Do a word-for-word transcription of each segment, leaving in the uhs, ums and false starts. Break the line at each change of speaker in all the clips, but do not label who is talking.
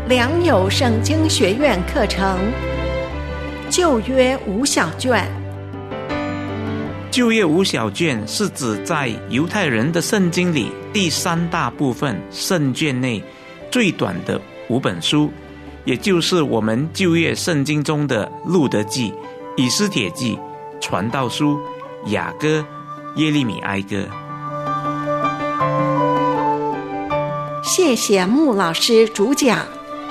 良友圣经学院课程旧约无小卷。
旧约无小卷是指在犹太人的圣经里第三大部分圣卷内最短的五本书，也就是我们旧约圣经中的路得记、以斯帖记、传道书、雅歌、耶利米哀歌。
谢谢穆老师主讲。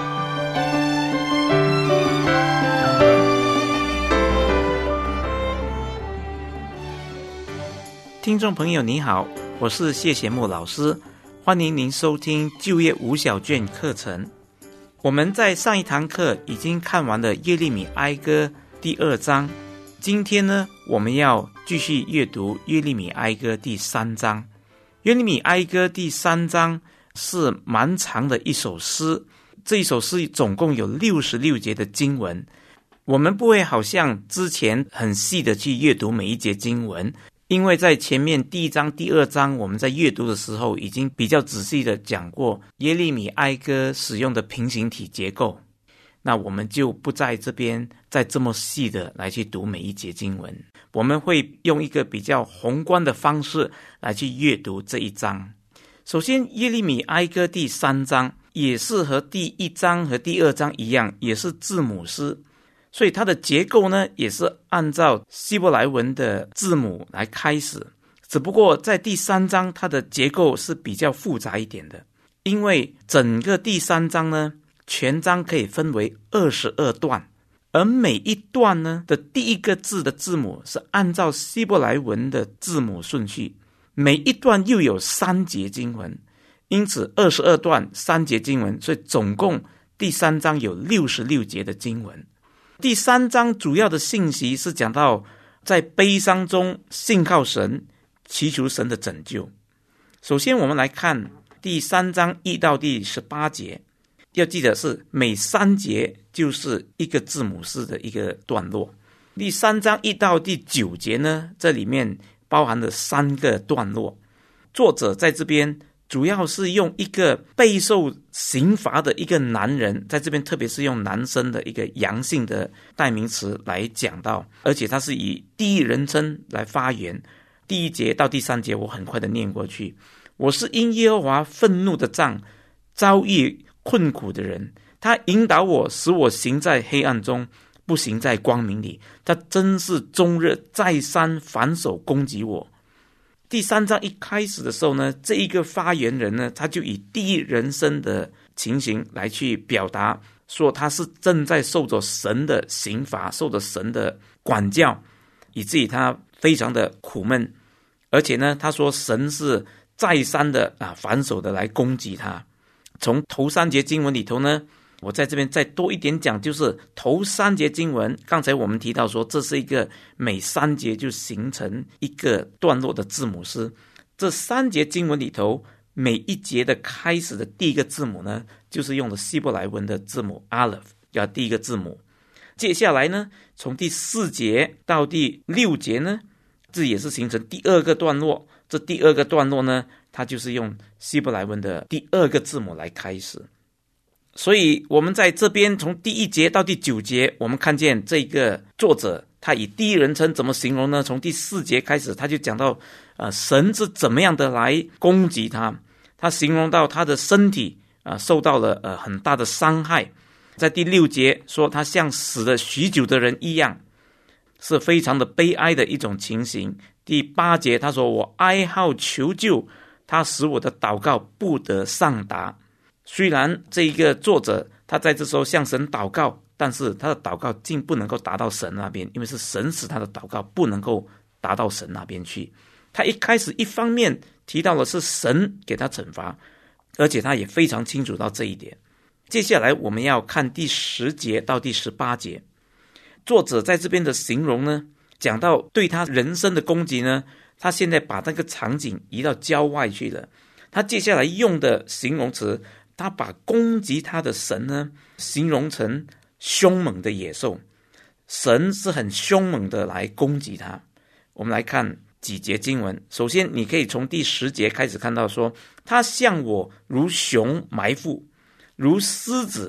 听众朋友你好，我是谢贤木老师，欢迎您收听旧约无小卷课程。我们在上一堂课已经看完了耶利米哀歌第二章，今天呢，我们要继续阅读耶利米哀歌第三章。耶利米哀歌第三章是蛮长的一首诗，这一首诗总共有六十六节的经文。我们不会好像之前很细的去阅读每一节经文，因为在前面第一章第二章我们在阅读的时候已经比较仔细的讲过耶利米哀歌使用的平行体结构，那我们就不在这边再这么细的来去读每一节经文，我们会用一个比较宏观的方式来去阅读这一章。首先耶利米哀歌第三章也是和第一章和第二章一样，也是字母诗，所以它的结构呢也是按照希伯来文的字母来开始，只不过在第三章它的结构是比较复杂一点的，因为整个第三章呢全章可以分为二十二段，而每一段呢的第一个字的字母是按照希伯来文的字母顺序，每一段又有三节经文，因此二十二段三节经文，所以总共第三章有六十六节的经文。第三章主要的信息是讲到在悲伤中信靠神，祈求神的拯救。首先我们来看第三章一到第十八节，要记得是每三节就是一个字母诗的一个段落。第三章一到第九节呢，这里面包含了三个段落。作者在这边主要是用一个备受刑罚的一个男人，在这边特别是用男生的一个阳性的代名词来讲到，而且他是以第一人称来发言。第一节到第三节我很快的念过去。我是因耶和华愤怒的杖，遭遇困苦的人，他引导我，使我行在黑暗中，不行在光明里。他真是终日再三反手攻击我。第三章一开始的时候呢，这一个发言人呢，他就以第一人称的情形来去表达，说他是正在受着神的刑罚，受着神的管教，以至于他非常的苦闷。而且呢，他说神是再三的啊反手的来攻击他。从头三节经文里头呢，我在这边再多一点讲，就是头三节经文，刚才我们提到说这是一个每三节就形成一个段落的字母诗。这三节经文里头，每一节的开始的第一个字母呢，就是用的希伯来文的字母 Aleph， 叫第一个字母。接下来呢，从第四节到第六节呢，这也是形成第二个段落。这第二个段落呢，它就是用希伯来文的第二个字母来开始。所以我们在这边从第一节到第九节，我们看见这个作者他以第一人称怎么形容呢？从第四节开始他就讲到呃，神是怎么样的来攻击他，他形容到他的身体、呃、受到了呃很大的伤害。在第六节说他像死了许久的人一样，是非常的悲哀的一种情形。第八节他说我哀号求救，他使我的祷告不得上达。虽然这一个作者他在这时候向神祷告，但是他的祷告竟不能够达到神那边，因为是神使他的祷告不能够达到神那边去。他一开始一方面提到的是神给他惩罚，而且他也非常清楚到这一点。接下来我们要看第十节到第十八节，作者在这边的形容呢，讲到对他人生的攻击呢，他现在把那个场景移到郊外去了。他接下来用的形容词，他把攻击他的神呢形容成凶猛的野兽，神是很凶猛的来攻击他。我们来看几节经文。首先你可以从第十节开始看到说，他向我如熊埋伏，如狮子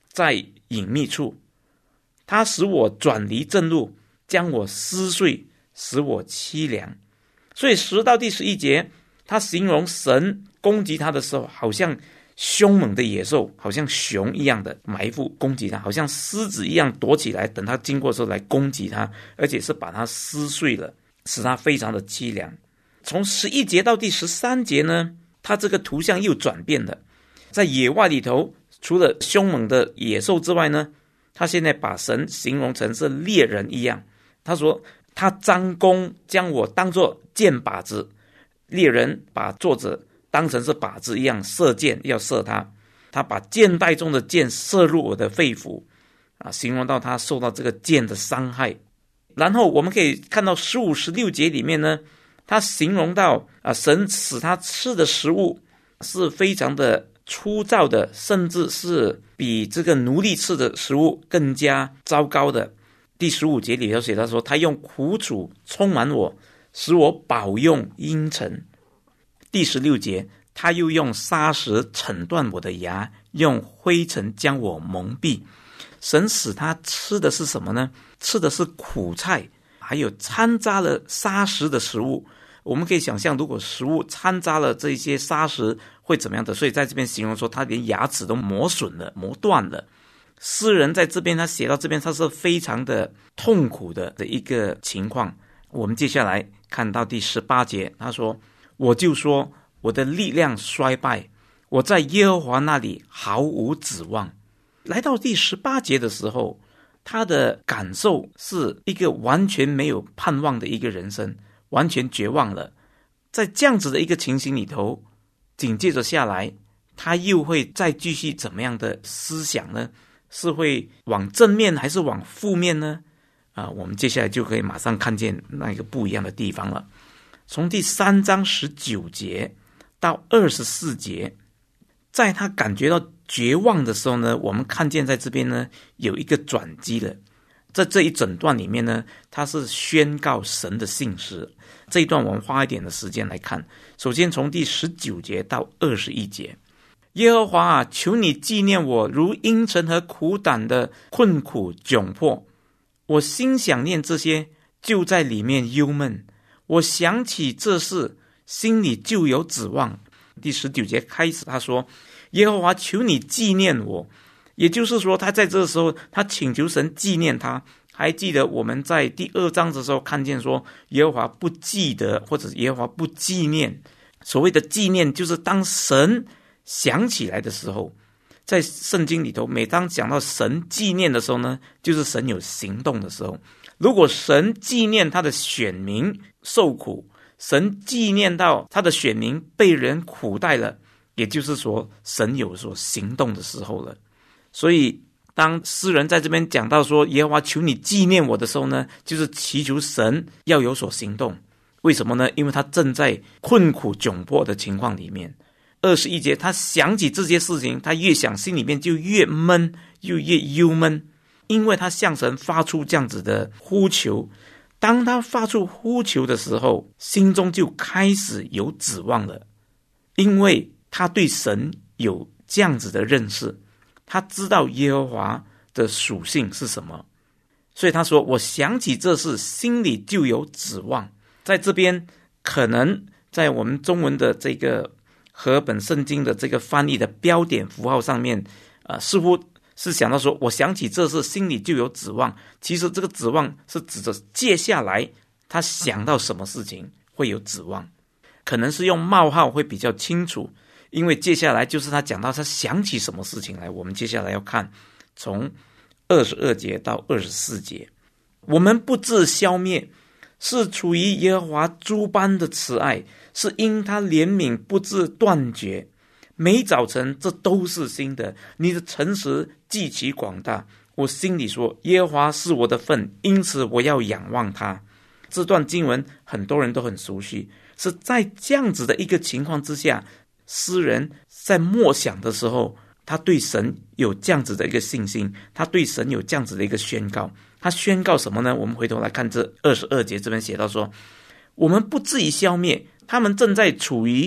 在隐秘处，他使我转离正路，将我撕碎，使我凄凉。所以十到第十一节，他形容神攻击他的时候，好像凶猛的野兽，好像熊一样的埋伏攻击他，好像狮子一样躲起来，等他经过的时候来攻击他，而且是把他撕碎了，使他非常的凄凉。从十一节到第十三节呢，他这个图像又转变了。在野外里头，除了凶猛的野兽之外呢，他现在把神形容成是猎人一样。他说他张弓将我当作箭靶子，猎人把作者当成是靶子一样射箭要射他，他把箭袋中的箭射入我的肺腑啊，形容到他受到这个箭的伤害。然后我们可以看到十五、十六节里面呢，他形容到啊，神使他吃的食物是非常的粗糙的，甚至是比这个奴隶吃的食物更加糟糕的。第十五节里头写到说，他用苦楚充满我，使我饱用阴沉。第十六节，他又用砂石惩断我的牙，用灰尘将我蒙蔽。神使他吃的是什么呢？吃的是苦菜，还有掺杂了砂石的食物。我们可以想象，如果食物掺杂了这些砂石会怎么样的，所以在这边形容说他连牙齿都磨损了，磨断了。诗人在这边他写到这边，他是非常的痛苦的的一个情况。我们接下来看到第十八节，他说，我就说我的力量衰败，我在耶和华那里毫无指望。来到第十八节的时候，他的感受是一个完全没有盼望的一个人生，完全绝望了。在这样子的一个情形里头，紧接着下来他又会再继续怎么样的思想呢？是会往正面还是往负面呢？啊，我们接下来就可以马上看见那个不一样的地方了。从第三章十九节到二十四节，在他感觉到绝望的时候呢，我们看见在这边呢有一个转机了。在这一整段里面呢，他是宣告神的信实。这一段我们花一点的时间来看。首先从第十九节到二十一节，耶和华啊，求你纪念我如阴沉和苦胆的困苦窘迫。我心想念这些，就在里面忧闷。我想起这事，心里就有指望。第十九节开始他说，耶和华求你纪念我，也就是说他在这个时候他请求神纪念他。还记得我们在第二章的时候看见说，耶和华不记得，或者耶和华不纪念。所谓的纪念，就是当神想起来的时候，在圣经里头每当讲到神纪念的时候呢，就是神有行动的时候。如果神纪念他的选民受苦，神纪念到他的选民被人苦待了，也就是说神有所行动的时候了。所以当诗人在这边讲到说耶和华求你纪念我的时候呢，就是祈求神要有所行动。为什么呢？因为他正在困苦窘迫的情况里面。二十一节，他想起这些事情，他越想心里面就越闷，又越忧闷，因为他向神发出这样子的呼求。当他发出呼求的时候，心中就开始有指望了，因为他对神有这样子的认识，他知道耶和华的属性是什么。所以他说，我想起这事，心里就有指望。在这边可能在我们中文的这个和本圣经的这个翻译的标点符号上面，呃，似乎是想到说，我想起这事，心里就有指望。其实这个指望是指着接下来他想到什么事情会有指望，可能是用冒号会比较清楚，因为接下来就是他讲到他想起什么事情来。我们接下来要看从二十二节到二十四节，我们不致消灭，是出于耶和华诸般的慈爱，是因他怜悯不致断绝。每早晨这都是新的，你的诚实极其广大。我心里说，耶和华是我的份，因此我要仰望他。这段经文很多人都很熟悉，是在这样子的一个情况之下，诗人在默想的时候，他对神有这样子的一个信心，他对神有这样子的一个宣告。他宣告什么呢？我们回头来看这二十二节，这边写到说，我们不至于消灭，他们正在处于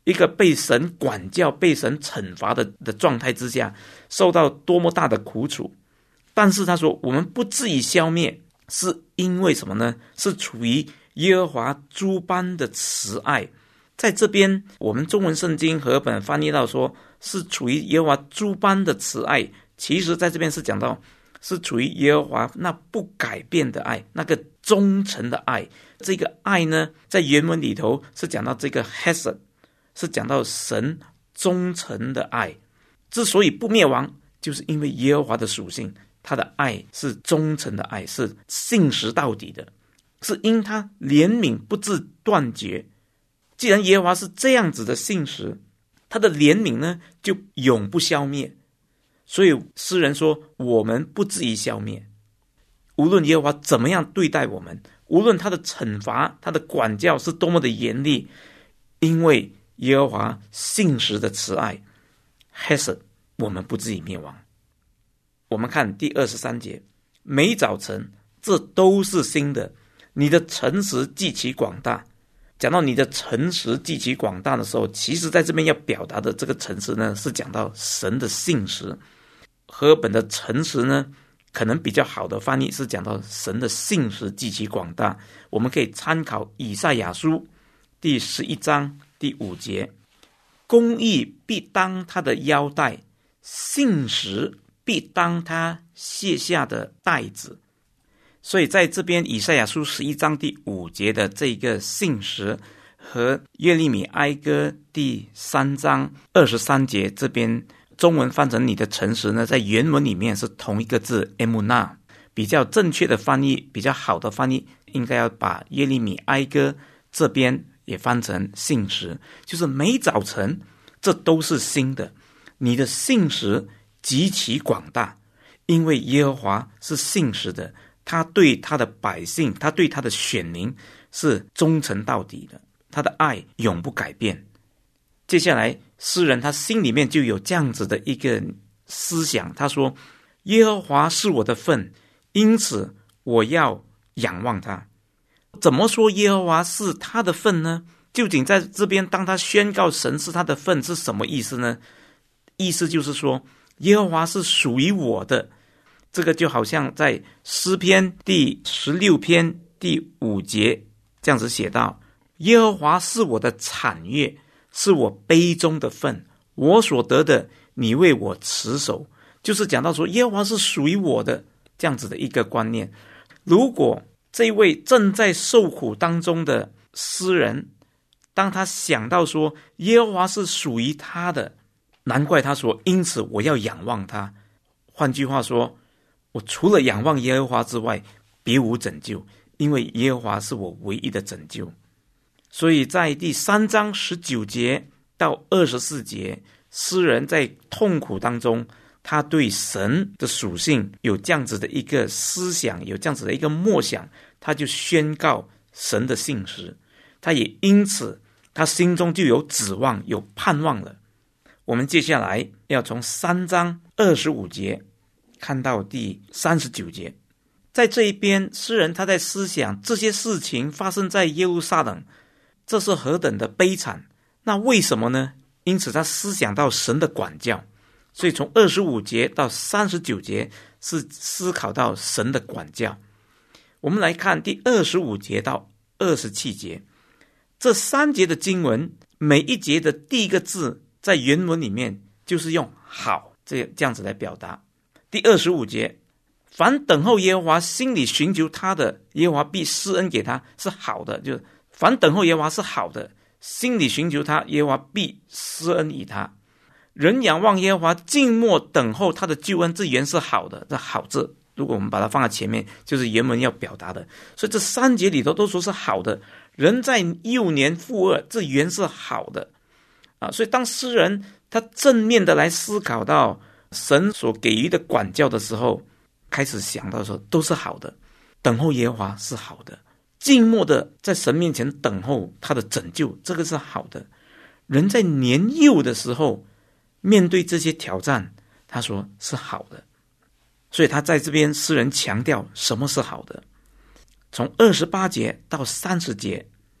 一个被神管教、被神惩罚 的, 的状态之下，受到多么大的苦楚。但是他说我们不至于消灭，是因为什么呢？是处于耶和华诸般的慈爱。在这边我们中文圣经和本翻译到说是处于耶和华诸般的慈爱，其实在这边是讲到是处于耶和华那不改变的爱，那个忠诚的爱。这个爱呢，在原文里头是讲到这个 Hesed， 是讲到神忠诚的爱。之所以不灭亡，就是因为耶和华的属性，他的爱是忠诚的爱，是信实到底的，是因他怜悯不致断绝。既然耶和华是这样子的信实，他的怜悯呢就永不消灭。所以诗人说我们不至于消灭，无论耶和华怎么样对待我们，无论他的惩罚、他的管教是多么的严厉，因为耶和华信实的慈爱 Hesed， 我们不至于灭亡。我们看第二十三节，每早晨这都是新的，你的诚实极其广大。讲到你的诚实极其广大的时候，其实在这边要表达的这个诚实呢，是讲到神的信实。和合本的诚实呢，可能比较好的翻译是讲到神的信实极其广大。我们可以参考以赛亚书第十一章第五节，公义必当他的腰带，信实必当他卸下的带子。所以在这边以赛亚书十一章第五节的这个信实，和耶利米哀歌第三章二十三节这边中文翻成你的诚实呢，在原文里面是同一个字 emunah。 比较正确的翻译，比较好的翻译，应该要把耶利米哀歌这边也翻成信实，就是每早晨这都是新的，你的信实极其广大。因为耶和华是信实的，他对他的百姓，他对他的选民是忠诚到底的，他的爱永不改变。接下来诗人他心里面就有这样子的一个思想，他说耶和华是我的份，因此我要仰望他。怎么说耶和华是他的份呢？究竟在这边当他宣告神是他的份是什么意思呢？意思就是说耶和华是属于我的。这个就好像在诗篇第十六篇第五节这样子写到，耶和华是我的产业，是我杯中的份，我所得的你为我持守。就是讲到说耶和华是属于我的这样子的一个观念。如果这位正在受苦当中的诗人，当他想到说耶和华是属于他的，难怪他说因此我要仰望他。换句话说，我除了仰望耶和华之外别无拯救，因为耶和华是我唯一的拯救。所以在第三章十九节到二十四节，诗人在痛苦当中，他对神的属性有这样子的一个思想，有这样子的一个默想，他就宣告神的信实。他也因此他心中就有指望，有盼望了。我们接下来要从三章二十五节看到第三十九节，在这一边诗人他在思想这些事情发生在耶路撒冷，这是何等的悲惨，那为什么呢？因此他思想到神的管教，所以从二十五节到三十九节是思考到神的管教。我们来看第二十五节到二十七节，这三节的经文，每一节的第一个字在原文里面就是用好这样子来表达。第二十五节，凡等候耶和华心里寻求他的，耶和华必施恩给他，是好的。就是凡等候耶和华是好的，心里寻求他，耶和华必施恩于他。人仰望耶和华，静默等候他的救恩，这原是好的。这好字如果我们把它放在前面，就是原文要表达的。所以这三节里头都说是好的。人在幼年负恶，这原是好的啊。所以当诗人他正面的来思考到神所给予的管教的时候，开始想到说都是好的。等候耶和华是好的，静默的在神面前等候他的拯救，这个是好的。人在年幼的时候面对这些挑战，他说是好的。所以他在这边诗人强调什么是好的。从二十八节到三十节，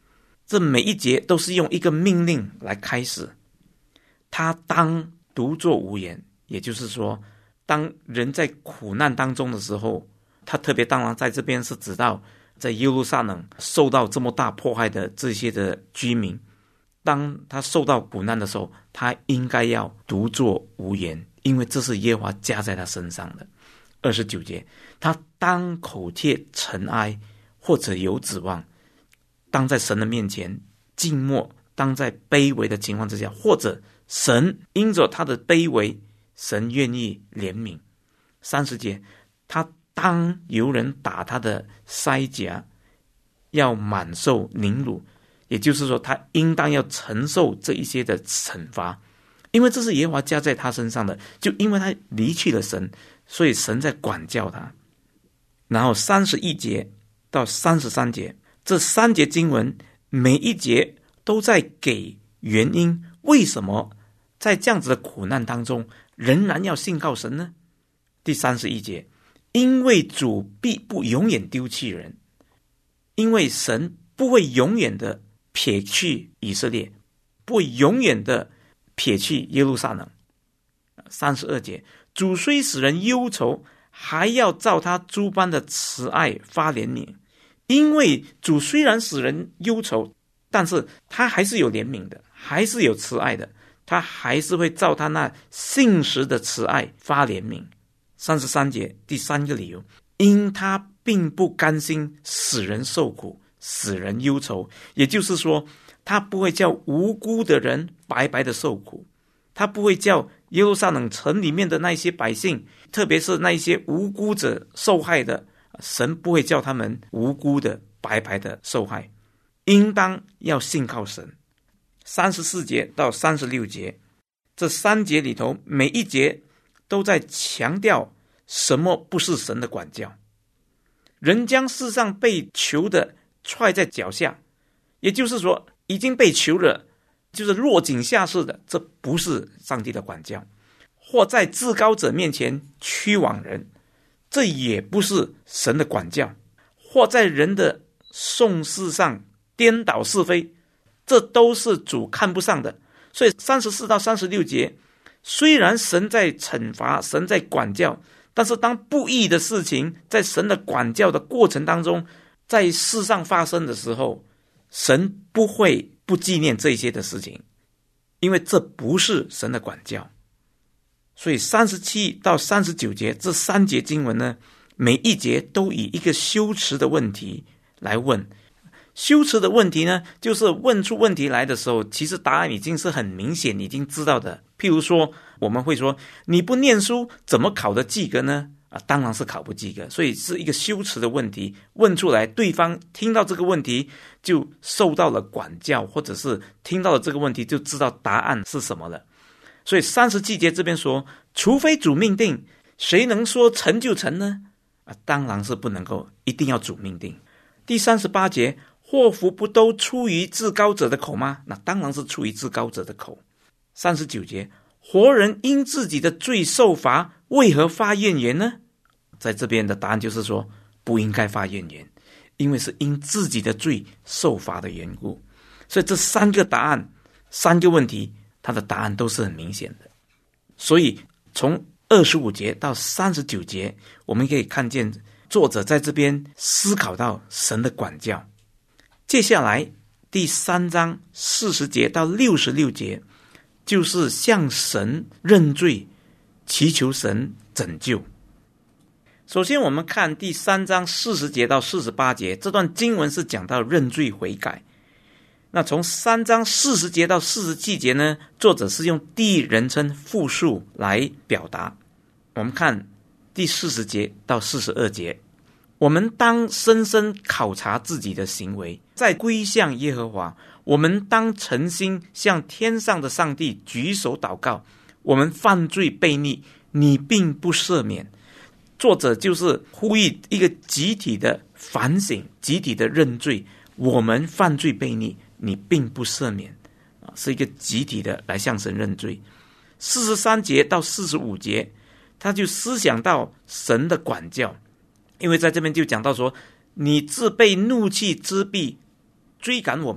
这每一节都是用一个命令来开始。他当独坐无言，也就是说，当人在苦难当中的时候，他特别当然在这边是指到在耶路撒冷受到这么大迫害的这些的居民，当他受到苦难的时候，他应该要独坐无言，因为这是耶和华加在他身上的。二十九节，他当口贴尘埃，或者有指望，当在神的面前静默，当在卑微的情况之下，或者神因着他的卑微，神愿意怜悯。三十节，他当有人打他的腮颊，要满受凌辱，也就是说他应当要承受这一些的惩罚，因为这是耶和华加在他身上的，就因为他离弃了神，所以神在管教他。然后三十一节到三十三节，这三节经文每一节都在给原因，为什么在这样子的苦难当中仍然要信靠神呢？第三十一节，因为主必不永远丢弃人，因为神不会永远的撇去以色列，不会永远的撇去耶路撒冷。三十二节，主虽使人忧愁，还要照他诸般的慈爱发怜悯。因为主虽然使人忧愁，但是他还是有怜悯的，还是有慈爱的，他还是会照他那信实的慈爱发怜悯。三十三节，第三个理由，因他并不甘心使人受苦，使人忧愁，也就是说，他不会叫无辜的人白白的受苦，他不会叫耶路撒冷城里面的那些百姓，特别是那些无辜者受害的，神不会叫他们无辜的白白的受害，应当要信靠神。三十四节到三十六节，这三节里头每一节都在强调什么不是神的管教。人将世上被囚的踹在脚下，也就是说已经被囚了，就是落井下石的，这不是上帝的管教。或在至高者面前屈枉人，这也不是神的管教。或在人的讼事上颠倒是非，这都是主看不上的。所以三十四到三十六节，虽然神在惩罚，神在管教，但是当不义的事情在神的管教的过程当中，在世上发生的时候，神不会不纪念这些的事情，因为这不是神的管教。所以三十七到三十九节这三节经文呢，每一节都以一个修辞的问题来问。修辞的问题呢，就是问出问题来的时候，其实答案已经是很明显，已经知道的。譬如说，我们会说，你不念书怎么考得及格呢？啊，当然是考不及格。所以是一个修辞的问题，问出来，对方听到这个问题就受到了管教，或者是听到了这个问题就知道答案是什么了。所以三十七节这边说，除非主命定，谁能说成就成呢？啊，当然是不能够，一定要主命定。第三十八节，祸福不都出于至高者的口吗？那当然是出于至高者的口。三十九节，活人因自己的罪受罚，为何发怨言呢？在这边的答案就是说，不应该发怨言，因为是因自己的罪受罚的缘故。所以这三个答案，三个问题，它的答案都是很明显的。所以从二十五节到三十九节，我们可以看见作者在这边思考到神的管教。接下来第三章四十节到六十六节，就是向神认罪，祈求神拯救。首先我们看第三章四十节到四十八节，这段经文是讲到认罪悔改。那从三章四十节到四十七节呢，作者是用第一人称复数来表达。我们看第四十节到四十二节，我们当深深考察自己的行为，再归向耶和华。我们当诚心向天上的上帝举手祷告。我们犯罪悖逆，你并不赦免。作者就是呼吁一个集体的反省，集体的认罪。我们犯罪悖逆，你并不赦免，是一个集体的来向神认罪。四十三节到四十五节，他就思想到神的管教，因为在这边就讲到说，你自被怒气之臂追赶我们，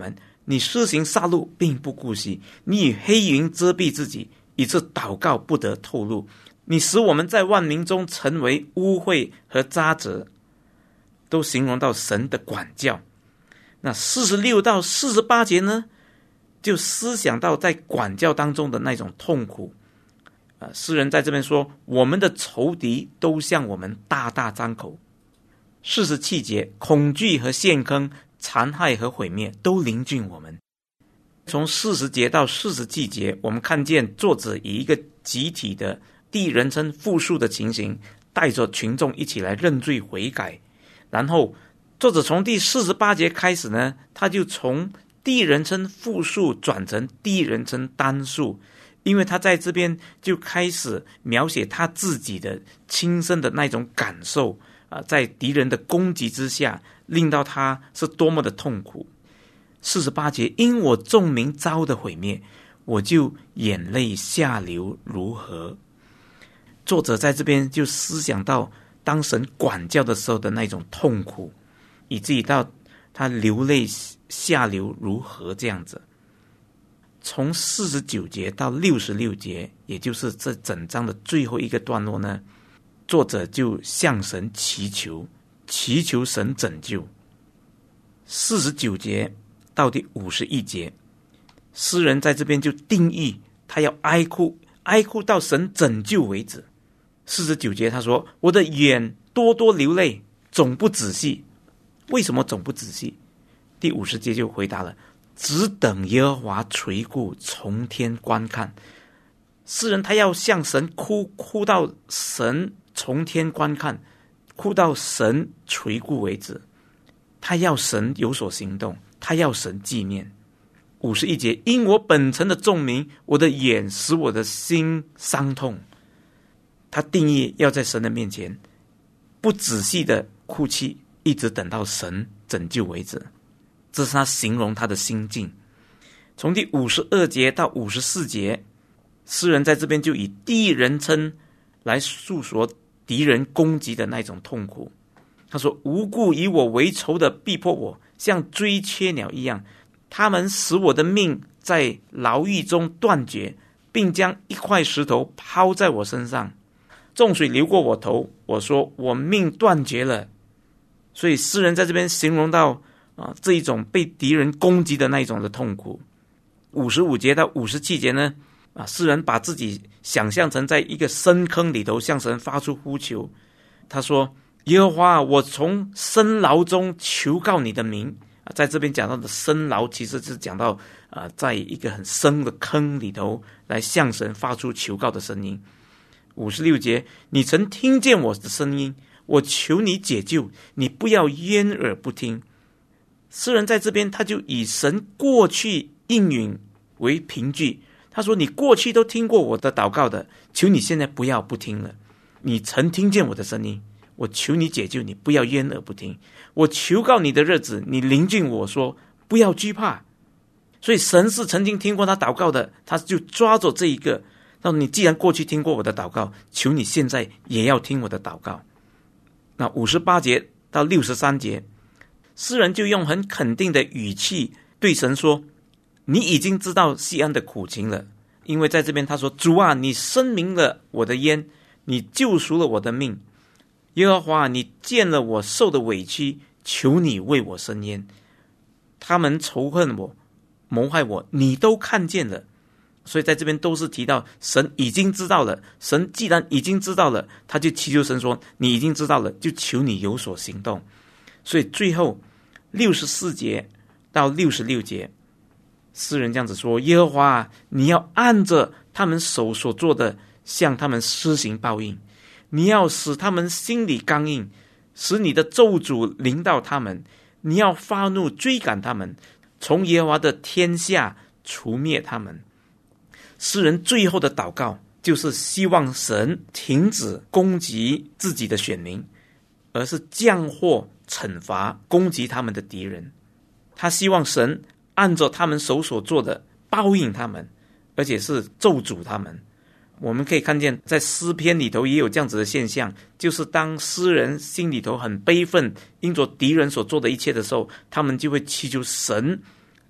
你施行杀戮并不顾惜，你以黑云遮蔽自己，以致祷告不得透露。你使我们在万民中成为污秽和渣滓，都形容到神的管教。那四十六到四十八节呢，就思想到在管教当中的那种痛苦。呃，诗人在这边说，我们的仇敌都向我们大大张口。四十七节，恐惧和陷坑、残害和毁灭都临近我们。从四十节到四十七节，我们看见作者以一个集体的第一人称复述的情形，带着群众一起来认罪悔改。然后作者从第四十八节开始呢，他就从第一人称复述转成第一人称单数，因为他在这边就开始描写他自己的亲身的那种感受、呃、在敌人的攻击之下，令到他是多么的痛苦。四十八节，因我众民遭的毁灭，我就眼泪下流如河。作者在这边就思想到当神管教的时候的那种痛苦，以至于到他流泪下流如河这样子。从四十九节到六十六节，也就是这整章的最后一个段落呢，作者就向神祈求，祈求神拯救。四十九节到第五十一节，诗人在这边就定义他要哀哭，哀哭到神拯救为止。四十九节他说，我的眼多多流泪，总不仔细。为什么总不仔细？第五十节就回答了，只等耶和华垂顾，从天观看。诗人他要向神哭，哭到神从天观看，哭到神垂顾为止。他要神有所行动，他要神纪念。五十一节，因我本城的众民，我的眼使我的心伤痛。他定义要在神的面前不仔细的哭泣，一直等到神拯救为止。这是他形容他的心境。从第五十二节到五十四节，诗人在这边就以第一人称来诉说敌人攻击的那种痛苦。他说，无故以我为仇的逼迫我，像追切鸟一样，他们使我的命在牢狱中断绝，并将一块石头抛在我身上。众水流过我头，我说我命断绝了。所以诗人在这边形容到、啊、这一种被敌人攻击的那一种的痛苦。五十五节到五十七节呢，啊，诗人把自己想象成在一个深坑里头向神发出呼求。他说，耶和华，我从深牢中求告你的名。啊、在这边讲到的深牢，其实是讲到、呃、在一个很深的坑里头来向神发出求告的声音。五十六节，你曾听见我的声音，我求你解救，你不要掩耳不听。诗人在这边他就以神过去应允为凭据，他说，你过去都听过我的祷告的，求你现在不要不听了。你曾听见我的声音，我求你解救，你不要掩耳不听。我求告你的日子，你临近我说，不要惧怕。所以神是曾经听过他祷告的，他就抓着这一个，那你既然过去听过我的祷告，求你现在也要听我的祷告。那五十八节到六十三节，诗人就用很肯定的语气对神说，你已经知道西安的苦情了。因为在这边他说，主啊，你申明了我的冤，你救赎了我的命。耶和华，你见了我受的委屈，求你为我伸冤。他们仇恨我，谋害我，你都看见了。所以在这边都是提到神已经知道了。神既然已经知道了，他就祈求神说，你已经知道了，就求你有所行动。所以最后六十四节到六十六节，诗人这样子说，耶和华，你要按着他们手所做的向他们施行报应，你要使他们心里刚硬，使你的咒诅临到他们，你要发怒追赶他们，从耶和华的天下除灭他们。诗人最后的祷告就是希望神停止攻击自己的选民，而是降祸惩罚攻击他们的敌人。他希望神按照他们手所做的报应他们，而且是咒诅他们。我们可以看见在诗篇里头也有这样子的现象，就是当诗人心里头很悲愤，因着敌人所做的一切的时候，他们就会祈求神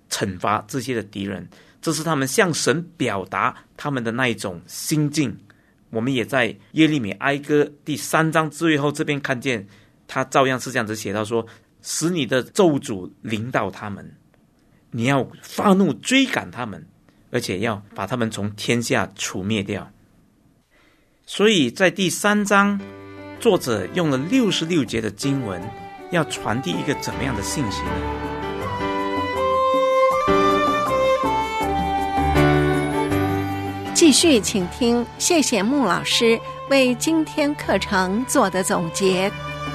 惩罚这些的敌人，这是他们向神表达他们的那一种心境。我们也在耶利米哀歌第三章最后这边看见，他照样是这样子写到说，使你的咒诅临到他们，你要发怒追赶他们，而且要把他们从天下除灭掉。所以在第三章，作者用了六十六节的经文，要传递一个怎么样的信息呢？
继续请听谢谢穆老师为今天课程做的总结。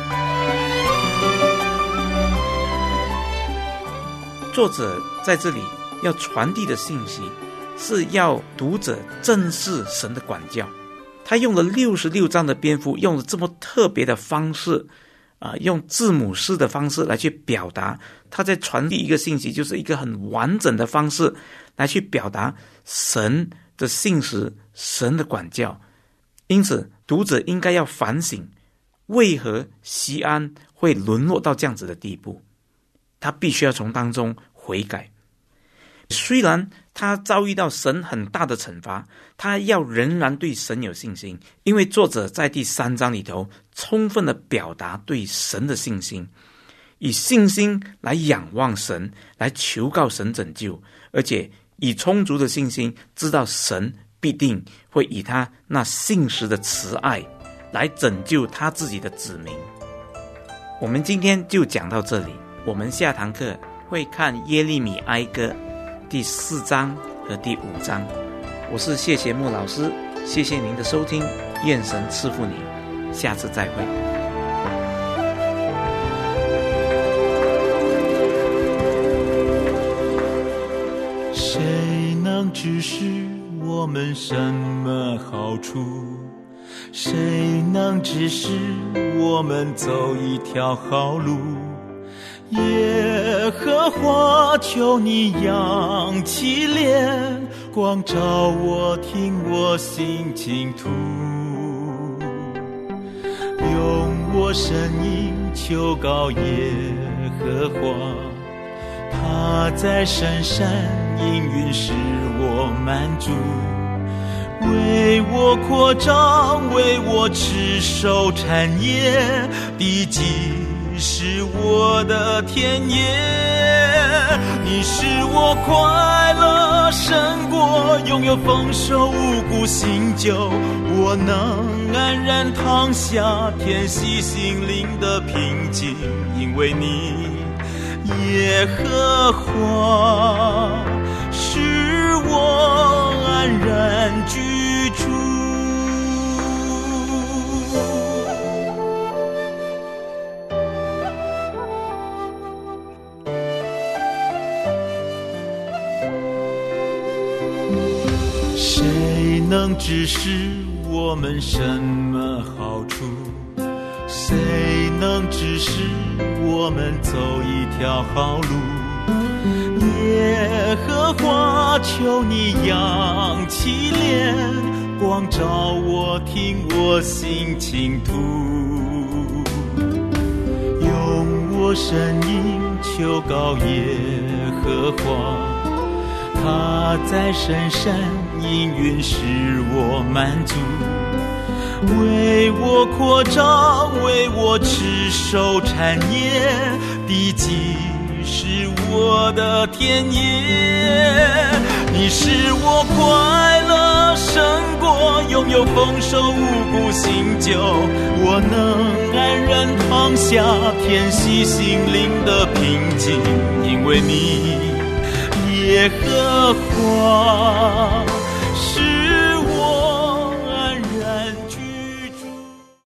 作者在这里要传递的信息是要读者正视神的管教。他用了六十六章的篇幅，用了这么特别的方式、呃、用字母诗的方式来去表达，他在传递一个信息，就是一个很完整的方式来去表达神的信实，神的管教。因此读者应该要反省，为何西安会沦落到这样子的地步，他必须要从当中悔改。虽然他遭遇到神很大的惩罚，他要仍然对神有信心，因为作者在第三章里头充分的表达对神的信心，以信心来仰望神，来求告神拯救，而且以充足的信心知道神必定会以他那信实的慈爱来拯救他自己的子民。我们今天就讲到这里，我们下堂课会看耶利米哀歌第四章和第五章。我是谢贤木老师，谢谢您的收听，愿神赐福你，下次再会。
谁能指示我们什么好处？谁能指示我们走一条好路？耶和华，求你扬起脸，光照我，听我心倾吐，用我声音求告耶和华，他在深山应允使我满足，为我扩张，为我持守产业，地基是我的田野。你使我快乐胜过拥有丰收五谷新酒，我能安然躺下，填息心灵的平静，因为你耶和华使我安然居住。谁能指示我们什么好处？谁能指示我们走一条好路？耶和华，求你扬起脸，光照我，听我心倾吐，用我声音求告耶和华，他在深山应允使我满足，为我扩张，为我持守产业，地基是我的田野。你使我快乐胜过拥有丰收五谷新酒，我能安然躺下，填息心灵的平静，因为你耶和华